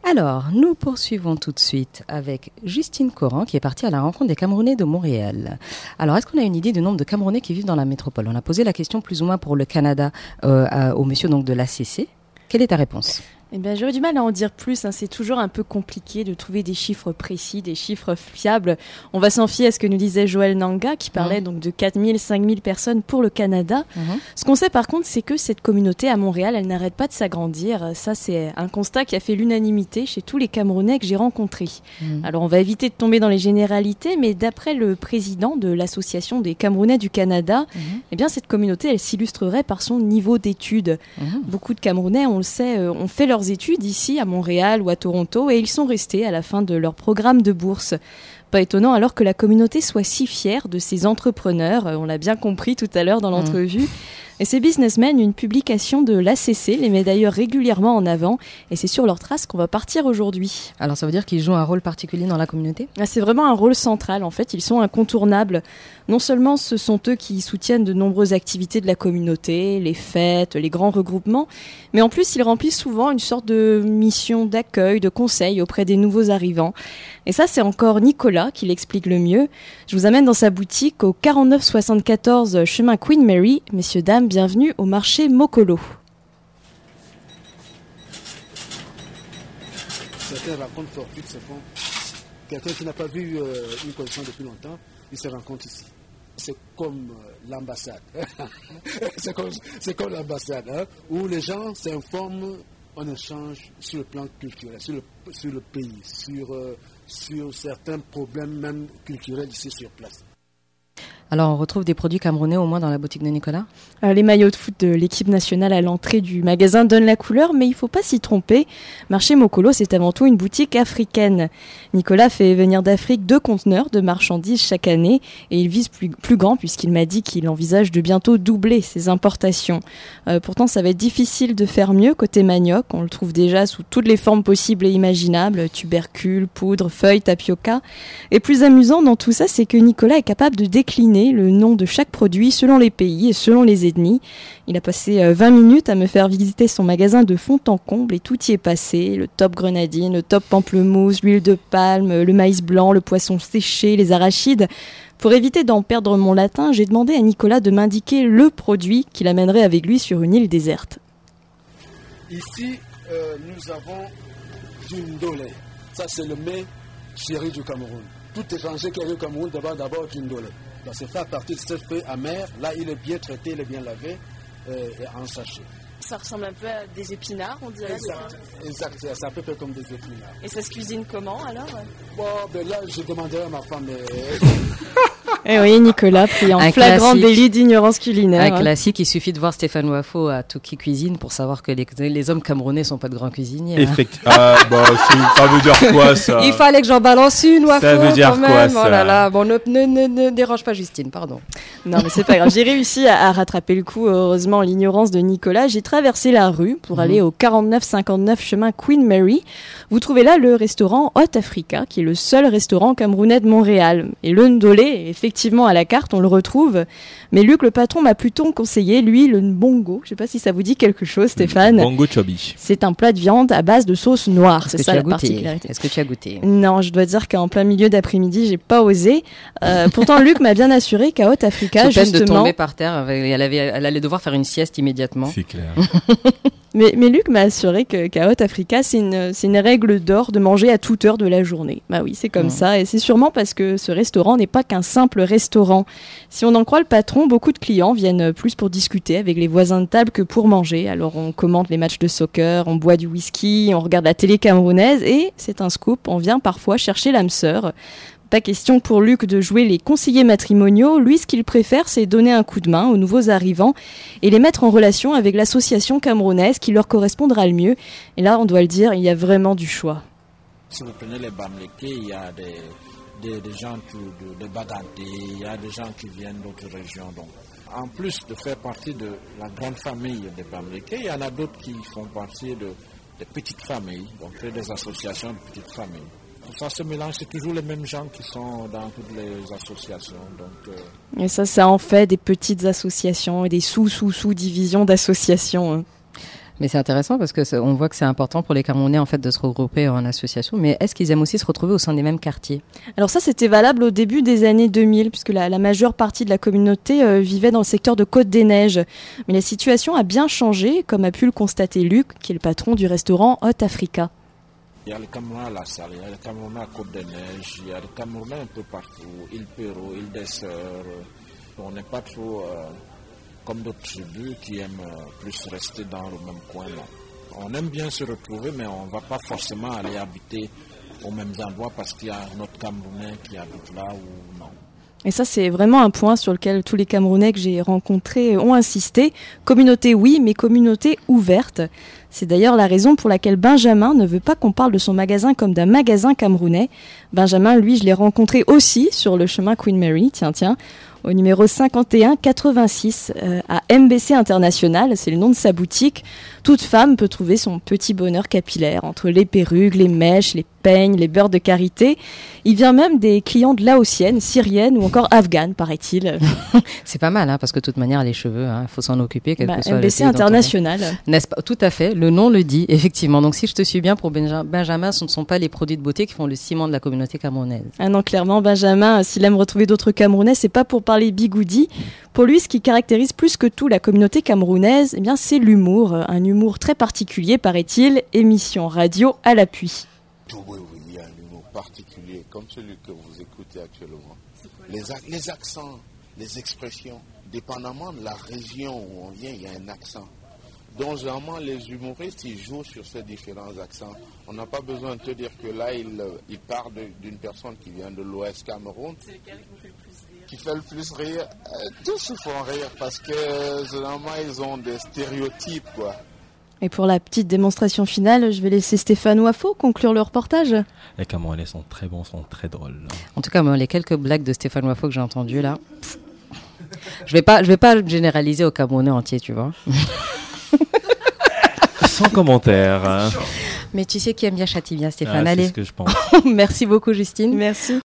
Alors, nous poursuivons tout de suite avec Justine Coran qui est partie à la rencontre des Camerounais de Montréal. Alors, est-ce qu'on a une idée du nombre de Camerounais qui vivent dans la métropole? On a posé la question plus ou moins pour le Canada au monsieur donc, de l'ACC. Quelle est ta réponse? Eh bien, j'aurais du mal à en dire plus. C'est toujours un peu compliqué de trouver des chiffres précis, des chiffres fiables. On va s'en fier à ce que nous disait Joël Nanga, qui parlait donc de 4000, 5000 personnes pour le Canada. Ce qu'on sait par contre, c'est que cette communauté à Montréal, elle n'arrête pas de s'agrandir. Ça, c'est un constat qui a fait l'unanimité chez tous les Camerounais que j'ai rencontrés. Alors, on va éviter de tomber dans les généralités, mais d'après le président de l'Association des Camerounais du Canada, eh bien, cette communauté, elle s'illustrerait par son niveau d'études. Beaucoup de Camerounais, on le sait, ont fait leurs études ici à Montréal ou à Toronto et ils sont restés à la fin de leur programme de bourse. Pas étonnant alors que la communauté soit si fière de ces entrepreneurs, on l'a bien compris tout à l'heure dans l'entrevue. Et ces businessmen, une publication de l'ACC les met d'ailleurs régulièrement en avant et c'est sur leurs traces qu'on va partir aujourd'hui. Alors ça veut dire qu'ils jouent un rôle particulier dans la communauté? C'est vraiment un rôle central en fait, ils sont incontournables. Non seulement ce sont eux qui soutiennent de nombreuses activités de la communauté, les fêtes, les grands regroupements, mais en plus ils remplissent souvent une sorte de mission d'accueil, de conseil auprès des nouveaux arrivants. Et ça c'est encore Nicolas qui l'explique le mieux. Je vous amène dans sa boutique au 4974 chemin Queen Mary. Messieurs, dames, bienvenue au marché Mokolo. Certaines rencontres fortuites se font. Quelqu'un qui n'a pas vu une collection depuis longtemps, il se rencontre ici. C'est comme l'ambassade. c'est comme l'ambassade, hein, où les gens s'informent en échange sur le plan culturel, sur le pays, sur certains problèmes même culturels ici sur place. Alors, on retrouve des produits camerounais au moins dans la boutique de Nicolas? Les maillots de foot de l'équipe nationale à l'entrée du magasin donnent la couleur, mais il ne faut pas s'y tromper. Marché Mokolo, c'est avant tout une boutique africaine. Nicolas fait venir d'Afrique 2 conteneurs de marchandises chaque année et il vise plus grand puisqu'il m'a dit qu'il envisage de bientôt doubler ses importations. Pourtant, ça va être difficile de faire mieux côté manioc. On le trouve déjà sous toutes les formes possibles et imaginables, tubercules, poudre, feuilles, tapioca. Et plus amusant dans tout ça, c'est que Nicolas est capable de décliner le nom de chaque produit selon les pays et selon les ethnies. Il a passé 20 minutes à me faire visiter son magasin de fond en comble et tout y est passé. Le top grenadine, le top pamplemousse, l'huile de palme, le maïs blanc, le poisson séché, les arachides. Pour éviter d'en perdre mon latin, j'ai demandé à Nicolas de m'indiquer le produit qu'il amènerait avec lui sur une île déserte. Ici, nous avons du ndolé. Ça, c'est le mets chéri du Cameroun. Tout étranger qui arrive au Cameroun d'abord du ndolé. Donc, c'est fait à partir de ce feuille amer. Là, il est bien traité, il est bien lavé et en sachet. Ça ressemble un peu à des épinards, on dirait. Exact, c'est à peu près comme des épinards. Et ça se cuisine comment alors? Bon, ben là, je demanderai à ma femme. Eh oui, Nicolas, pris en flagrant délit d'ignorance culinaire. Un classique, il suffit de voir Stéphane Wafo à Touki Cuisine pour savoir que les hommes camerounais sont pas de grands cuisiniers. Effectivement. Ça veut dire quoi ça? Il fallait que j'en balance une, Wafo. Ça veut dire quoi ça? Oh là là, bon, ne dérange pas Justine, pardon. Non, mais c'est pas grave. J'ai réussi à rattraper le coup, heureusement, l'ignorance de Nicolas. J'ai traversé la rue pour aller au 4959 chemin Queen Mary. Vous trouvez là le restaurant Hot Africa, qui est le seul restaurant camerounais de Montréal. Et le ndolé, effectivement, à la carte, on le retrouve. Mais Luc, le patron, m'a plutôt conseillé, lui, le mbongo. Je sais pas si ça vous dit quelque chose, Stéphane. Mbongo chobi. C'est un plat de viande à base de sauce noire. C'est ça la particularité. Est-ce que tu as goûté? Non, je dois dire qu'en plein milieu d'après-midi, j'ai pas osé. Pourtant, Luc m'a bien assuré qu'à Hot Africa, justement, justement, de tomber par terre, elle allait devoir faire une sieste immédiatement. C'est clair. Mais Luc m'a assuré qu'à Hot Africa, c'est une règle d'or de manger à toute heure de la journée. Bah oui, c'est comme ça. Et c'est sûrement parce que ce restaurant n'est pas qu'un simple restaurant. Si on en croit le patron, beaucoup de clients viennent plus pour discuter avec les voisins de table que pour manger. Alors on commente les matchs de soccer, on boit du whisky, on regarde la télé camerounaise et, c'est un scoop, on vient parfois chercher l'âme sœur. Pas question pour Luc de jouer les conseillers matrimoniaux. Lui, ce qu'il préfère, c'est donner un coup de main aux nouveaux arrivants et les mettre en relation avec l'association camerounaise qui leur correspondra le mieux. Et là, on doit le dire, il y a vraiment du choix. Si vous prenez les Bamlékés, il y a des gens de Baganté, il y a des gens qui viennent d'autres régions. Donc, en plus de faire partie de la grande famille des Bamlékés, il y en a d'autres qui font partie de petites familles, donc des associations de petites familles. Ça se mélange, c'est toujours les mêmes gens qui sont dans toutes les associations. Donc, Et ça en fait des petites associations et des sous-divisions d'associations. Mais c'est intéressant parce que on voit que c'est important pour les Camerounais en fait de se regrouper en association. Mais est-ce qu'ils aiment aussi se retrouver au sein des mêmes quartiers? Alors ça, c'était valable au début des années 2000, puisque la majeure partie de la communauté vivait dans le secteur de Côte-des-Neiges. Mais la situation a bien changé, comme a pu le constater Luc, qui est le patron du restaurant Hot Africa. Il y a les Camerounais à La Salle, il y a les Camerounais à Côte-des-Neiges, il y a des Camerounais un peu partout, île Perrault, île des Sœurs. On n'est pas trop comme d'autres tribus qui aiment plus rester dans le même coin. Non. On aime bien se retrouver, mais on ne va pas forcément aller habiter aux mêmes endroits parce qu'il y a un autre Camerounais qui habite là ou non. Et ça, c'est vraiment un point sur lequel tous les Camerounais que j'ai rencontrés ont insisté. Communauté, oui, mais communauté ouverte. C'est d'ailleurs la raison pour laquelle Benjamin ne veut pas qu'on parle de son magasin comme d'un magasin camerounais. Benjamin, lui, je l'ai rencontré aussi sur le chemin Queen Mary, tiens, au numéro 5186 à MBC International, c'est le nom de sa boutique. Toute femme peut trouver son petit bonheur capillaire entre les perruques, les mèches, les peignes, les beurres de karité. Il vient même des clientes laotiennes, syriennes ou encore afghanes, paraît-il. C'est pas mal, parce que de toute manière, les cheveux, il faut s'en occuper, quel que soit MBC International. N'est-ce pas? Tout à fait, le nom le dit, effectivement. Donc si je te suis bien, pour Benjamin, ce ne sont pas les produits de beauté qui font le ciment de la communauté camerounaise. Ah non, clairement, Benjamin, s'il aime retrouver d'autres Camerounais, c'est pas pour parler bigoudi. Pour lui, ce qui caractérise plus que tout la communauté camerounaise, eh bien, c'est l'humour. Un humour très particulier, paraît-il. Émission radio à l'appui. Oui, il y a un humour particulier, comme celui que vous écoutez actuellement. Les accents, les expressions, dépendamment de la région où on vient, il y a un accent. Donc, généralement, les humoristes, ils jouent sur ces différents accents. On n'a pas besoin de te dire que là, il part d'une personne qui vient de l'Ouest Cameroun. C'est lequel qui fait le plus rire? Tous ils font rire parce que, généralement, ils ont des stéréotypes, quoi. Et pour la petite démonstration finale, je vais laisser Stéphane Wafo conclure le reportage. Les Camerounais sont très bons, sont très drôles. En tout cas, moi, les quelques blagues de Stéphane Wafo que j'ai entendues là, je vais pas généraliser au Camerounais entier, tu vois. Sans commentaire. Mais tu sais qui aime bien châtie bien, Stéphane. C'est allez. ce que je pense. Merci beaucoup, Justine. Merci.